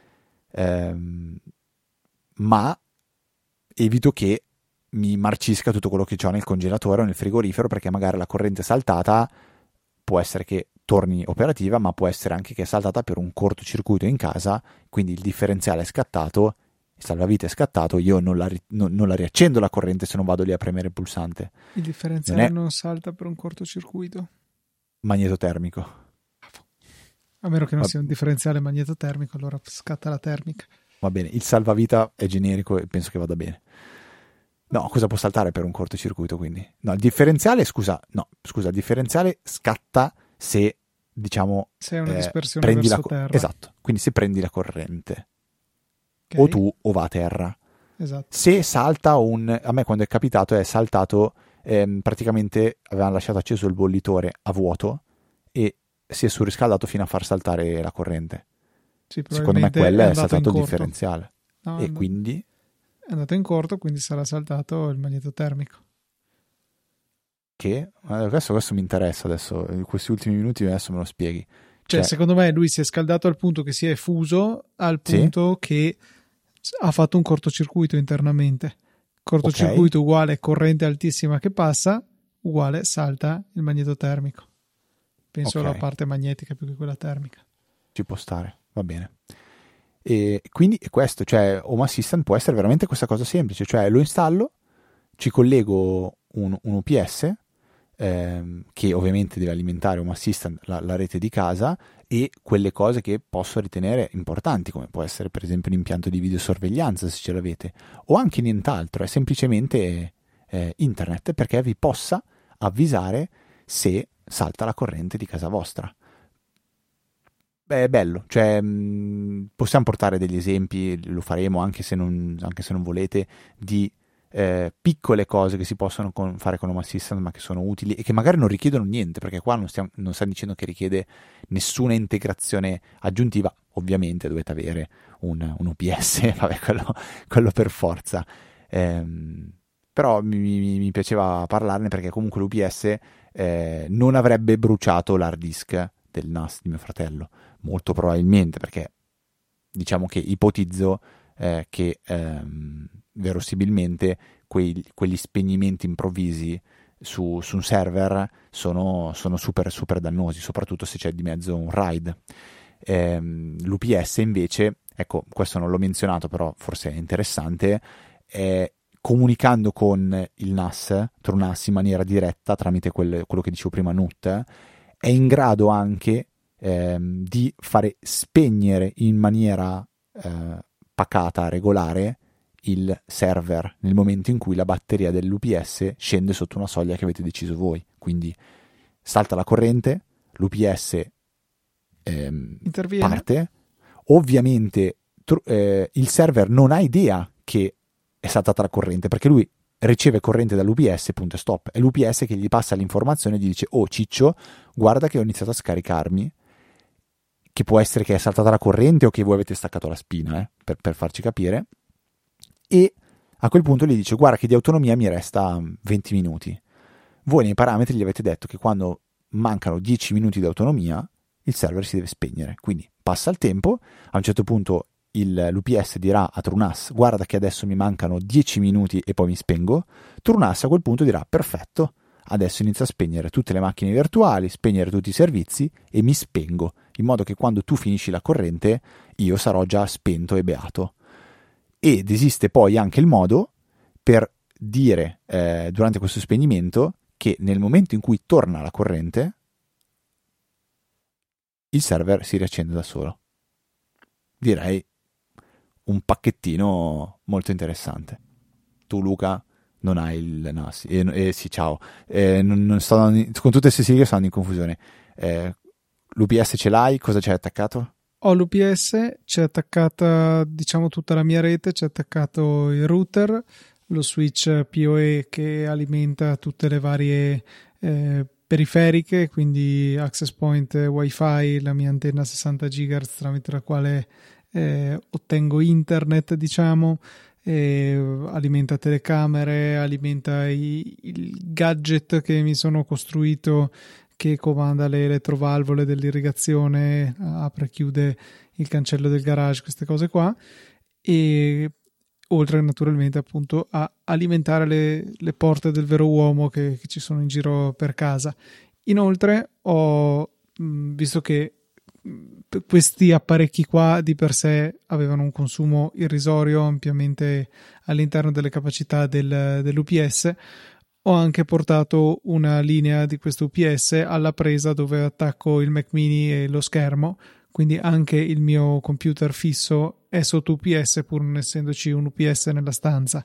ehm, ma evito che mi marcisca tutto quello che ho nel congelatore o nel frigorifero, perché magari la corrente è saltata, può essere che torni operativa, ma può essere anche che è saltata per un cortocircuito in casa, quindi il differenziale è scattato, il salvavita è scattato, io non la, ri- non, non la riaccendo la corrente se non vado lì a premere il pulsante. Il differenziale non, non, non salta per un cortocircuito? Magnetotermico. A meno che non Va- sia un differenziale magnetotermico, allora scatta la termica. Va bene, il salvavita è generico e penso che vada bene. No, cosa può saltare per un cortocircuito quindi? No, il differenziale, scusa, no, scusa, il differenziale scatta se, diciamo, se è una eh, dispersione prendi verso la, terra. esatto, quindi se prendi la corrente, Okay. o tu o va a terra. Esatto. Se salta un, a me quando è capitato è saltato, ehm, praticamente avevano lasciato acceso il bollitore a vuoto e si è surriscaldato fino a far saltare la corrente. Sì, Secondo me probabilmente quello è è, andato saltato in il corto. differenziale. No, E no, quindi è andato in corto, quindi sarà saltato il magnetotermico. che adesso questo mi interessa, adesso in questi ultimi minuti adesso me lo spieghi. Cioè, Cioè, secondo me lui si è scaldato al punto che si è fuso, al Sì. punto che ha fatto un cortocircuito internamente. Cortocircuito Ok. uguale corrente altissima che passa, uguale salta il magnetotermico. Penso Ok. alla parte magnetica più che quella termica. Ci può stare, va bene. E quindi è questo, cioè Home Assistant può essere veramente questa cosa semplice, cioè lo installo, ci collego un, un U P S ehm, che ovviamente deve alimentare Home Assistant la, la rete di casa e quelle cose che posso ritenere importanti, come può essere per esempio un impianto di videosorveglianza se ce l'avete, o anche nient'altro, è semplicemente eh, internet, perché vi possa avvisare se salta la corrente di casa vostra. Beh, è bello, cioè mh, possiamo portare degli esempi, lo faremo anche se non, anche se non volete, di eh, piccole cose che si possono con, fare con Home Assistant ma che sono utili e che magari non richiedono niente, perché qua non stiamo, non stiamo dicendo che richiede nessuna integrazione aggiuntiva, ovviamente dovete avere un, un U P S, vabbè, quello, quello per forza, ehm, però mi, mi, mi piaceva parlarne perché comunque l'U P S eh, non avrebbe bruciato l'hard disk del N A S di mio fratello, molto probabilmente, perché diciamo che ipotizzo eh, che ehm, verosimilmente quei, quegli spegnimenti improvvisi su, su un server sono, sono super, super dannosi, soprattutto se c'è di mezzo un RAID. Ehm, L'U P S invece, ecco, questo non l'ho menzionato, però forse è interessante, è comunicando con il N A S, TrueNAS in maniera diretta tramite quel, quello che dicevo prima, N U T, è in grado anche ehm, di fare spegnere in maniera eh, pacata, regolare, il server nel momento in cui la batteria dell'U P S scende sotto una soglia che avete deciso voi. Quindi salta la corrente, l'U P S ehm, parte, ovviamente tr- eh, il server non ha idea che è saltata la corrente, perché lui riceve corrente dall'U P S, punto e stop, è l'U P S che gli passa l'informazione e gli dice: oh Ciccio, guarda che ho iniziato a scaricarmi, che può essere che è saltata la corrente o che voi avete staccato la spina, eh, per, per farci capire. E a quel punto gli dice: guarda che di autonomia mi resta venti minuti. Voi nei parametri gli avete detto che quando mancano dieci minuti di autonomia il server si deve spegnere, quindi passa il tempo, a un certo punto il, l'U P S dirà a TrueNAS: guarda che adesso mi mancano dieci minuti e poi mi spengo. TrueNAS a quel punto dirà: perfetto, adesso inizio a spegnere tutte le macchine virtuali, spegnere tutti i servizi e mi spengo, in modo che quando tu finisci la corrente io sarò già spento e beato. Ed esiste poi anche il modo per dire eh, durante questo spegnimento che nel momento in cui torna la corrente il server si riaccende da solo. Direi un pacchettino molto interessante. Tu, Luca, non hai il N A S. Eh, eh, sì, ciao. Eh, non, non sto in, con tutte queste sigle stanno in confusione. Eh, L'U P S ce l'hai? Cosa c'è attaccato? Ho l'U P S, c'è attaccata diciamo tutta la mia rete, c'è attaccato il router, lo switch P O E che alimenta tutte le varie eh, periferiche, quindi access point, wifi, la mia antenna sessanta gigahertz tramite la quale eh, ottengo internet, diciamo, e alimenta telecamere, alimenta i, il gadget che mi sono costruito che comanda le elettrovalvole dell'irrigazione, apre e chiude il cancello del garage, queste cose qua, e oltre naturalmente appunto a alimentare le, le porte del vero uomo che, che ci sono in giro per casa. Inoltre ho visto che questi apparecchi qua di per sé avevano un consumo irrisorio ampiamente all'interno delle capacità del, dell'U P S, ho anche portato una linea di questo U P S alla presa dove attacco il Mac mini e lo schermo, quindi anche il mio computer fisso è sotto U P S pur non essendoci un U P S nella stanza.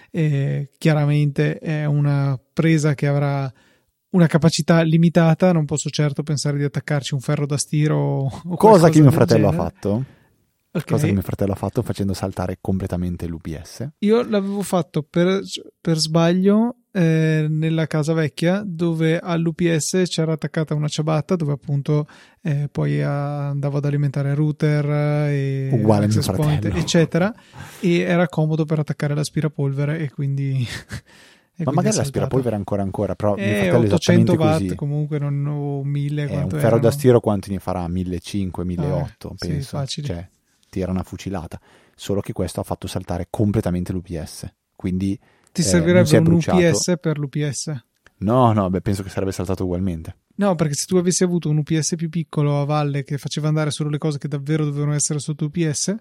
E chiaramente è una presa che avrà una capacità limitata, non posso certo pensare di attaccarci un ferro da stiro o cosa che mio fratello genere. ha fatto. Okay. Cosa che mio fratello ha fatto facendo saltare completamente l'U P S. Io l'avevo fatto per, per sbaglio eh, nella casa vecchia, dove all'U P S c'era attaccata una ciabatta dove appunto eh, poi andavo ad alimentare router e uguale access mio point, fratello, eccetera, e era comodo per attaccare l'aspirapolvere e quindi e ma magari l'aspirapolvere ancora ancora, però mio eh, fratello è ottocento esattamente watt così. Comunque non ho mille, è un ferro erano? da stiro quanti ne farà? millecinquecento, milleottocento, ah, penso. Sì, facile. Cioè, tira una fucilata, solo che questo ha fatto saltare completamente l'U P S, quindi ti eh, servirebbe un bruciato. U P S per l'U P S? No, no, beh, penso che sarebbe saltato ugualmente. No, perché se tu avessi avuto un U P S più piccolo a valle che faceva andare solo le cose che davvero dovevano essere sotto U P S.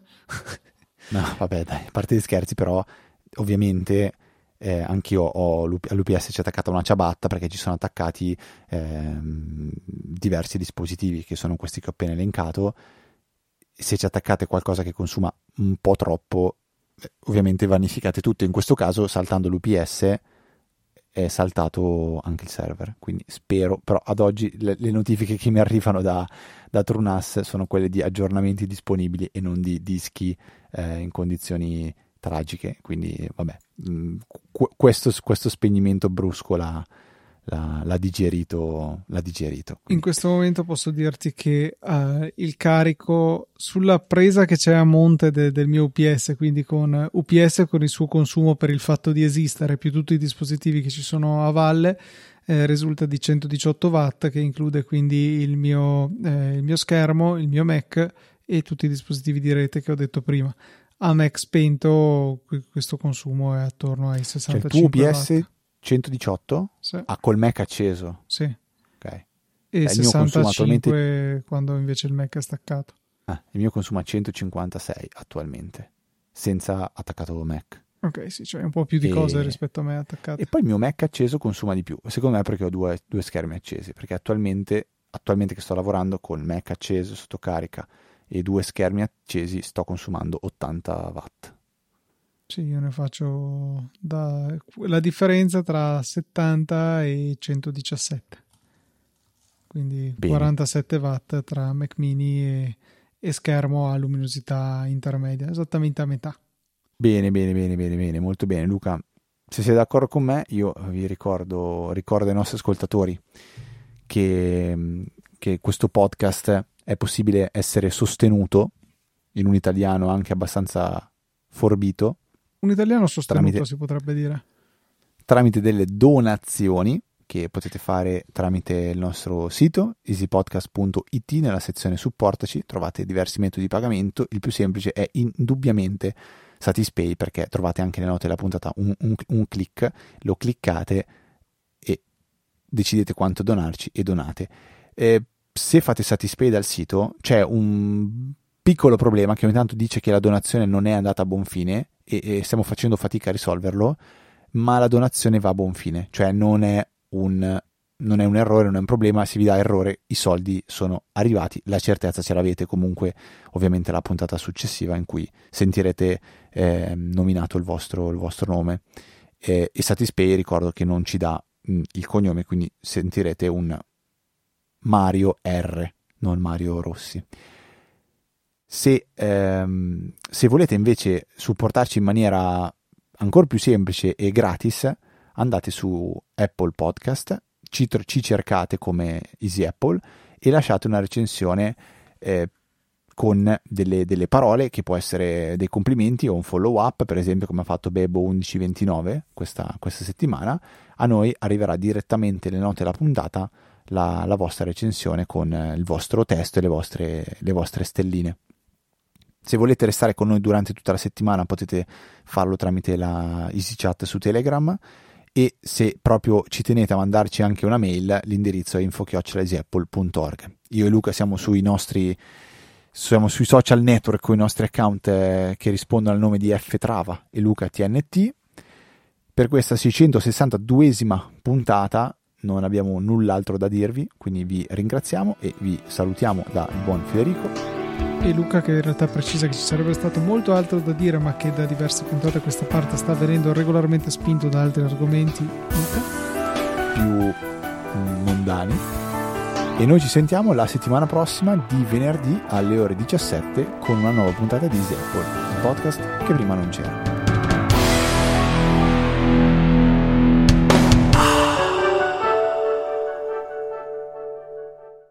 No, vabbè, dai, a parte gli scherzi, però ovviamente eh, anch'io ho all'U P S c'è attaccata una ciabatta perché ci sono attaccati eh, diversi dispositivi che sono questi che ho appena elencato. Se ci attaccate qualcosa che consuma un po' troppo, ovviamente vanificate tutto. In questo caso, saltando l'U P S, è saltato anche il server. Quindi spero, però ad oggi le, le notifiche che mi arrivano da, da TrueNAS sono quelle di aggiornamenti disponibili e non di dischi eh, in condizioni tragiche. Quindi, vabbè, mh, questo, questo spegnimento brusco la L'ha, l'ha digerito, l'ha digerito. Quindi. In questo momento posso dirti che uh, il carico sulla presa che c'è a monte de, del mio U P S, quindi con U P S con il suo consumo per il fatto di esistere più tutti i dispositivi che ci sono a valle, eh, risulta di centodiciotto watt, che include quindi il mio, eh, il mio schermo, il mio Mac e tutti i dispositivi di rete che ho detto prima. a Mac spento questo consumo è attorno ai sessantacinque watt. Cioè il tuo U P S watt. centodiciotto? Sì. Ah, col Mac acceso? Sì. Ok. E eh, sessantacinque attualmente... quando invece il Mac è staccato. Ah, il mio consuma centocinquantasei attualmente, senza attaccato Mac. Ok, sì, cioè un po' più di e... cose rispetto a me attaccato. E poi il mio Mac acceso consuma di più, secondo me perché ho due, due schermi accesi, perché attualmente, attualmente che sto lavorando col Mac acceso sotto carica e due schermi accesi sto consumando ottanta watt. Sì, io ne faccio da... la differenza tra settanta e centodiciassette. Quindi Bene. quarantasette watt tra Mac mini e, e schermo a luminosità intermedia, esattamente a metà. Bene, bene, bene, bene, bene, molto bene. Luca, se sei d'accordo con me, io vi ricordo, ricordo ai nostri ascoltatori che, che questo podcast è possibile essere sostenuto in un italiano anche abbastanza forbito. Un italiano sostenuto, tramite, si potrebbe dire. Tramite delle donazioni che potete fare tramite il nostro sito easypodcast punto it. Nella sezione supportaci trovate diversi metodi di pagamento. Il più semplice è indubbiamente Satispay, perché trovate anche nelle note della puntata un, un, un click, lo cliccate e decidete quanto donarci e donate. Eh, se fate Satispay dal sito c'è un piccolo problema che ogni tanto dice che la donazione non è andata a buon fine e, e stiamo facendo fatica a risolverlo, ma la donazione va a buon fine, cioè non è un non è un errore, non è un problema, se vi dà errore i soldi sono arrivati, la certezza ce l'avete comunque ovviamente la puntata successiva in cui sentirete eh, nominato il vostro, il vostro nome eh, e Satispay ricordo che non ci dà mh, il cognome, quindi sentirete un Mario R, non Mario Rossi. Se, ehm, se volete invece supportarci in maniera ancora più semplice e gratis, andate su Apple Podcast, ci, ci cercate come Easy Apple e lasciate una recensione eh, con delle, delle parole, che può essere dei complimenti o un follow up, per esempio come ha fatto Bebo undici ventinove questa, questa settimana. A noi arriverà direttamente nelle note della puntata la, la vostra recensione con il vostro testo e le vostre, le vostre stelline. Se volete restare con noi durante tutta la settimana potete farlo tramite la EasyChat su Telegram, e se proprio ci tenete a mandarci anche una mail, l'indirizzo è info chiocciola easy apple punto org. Io e Luca siamo sui nostri siamo sui social network con i nostri account eh, che rispondono al nome di F Trava e Luca T N T. Per questa seicentosessantaduesima puntata non abbiamo null'altro da dirvi, quindi vi ringraziamo e vi salutiamo dal buon Federico e Luca, che in realtà precisa che ci sarebbe stato molto altro da dire, ma che da diverse puntate a questa parte sta venendo regolarmente spinto da altri argomenti Luca. più mondani. E noi ci sentiamo la settimana prossima di venerdì alle ore diciassette con una nuova puntata di Easy Apple, il podcast che prima non c'era.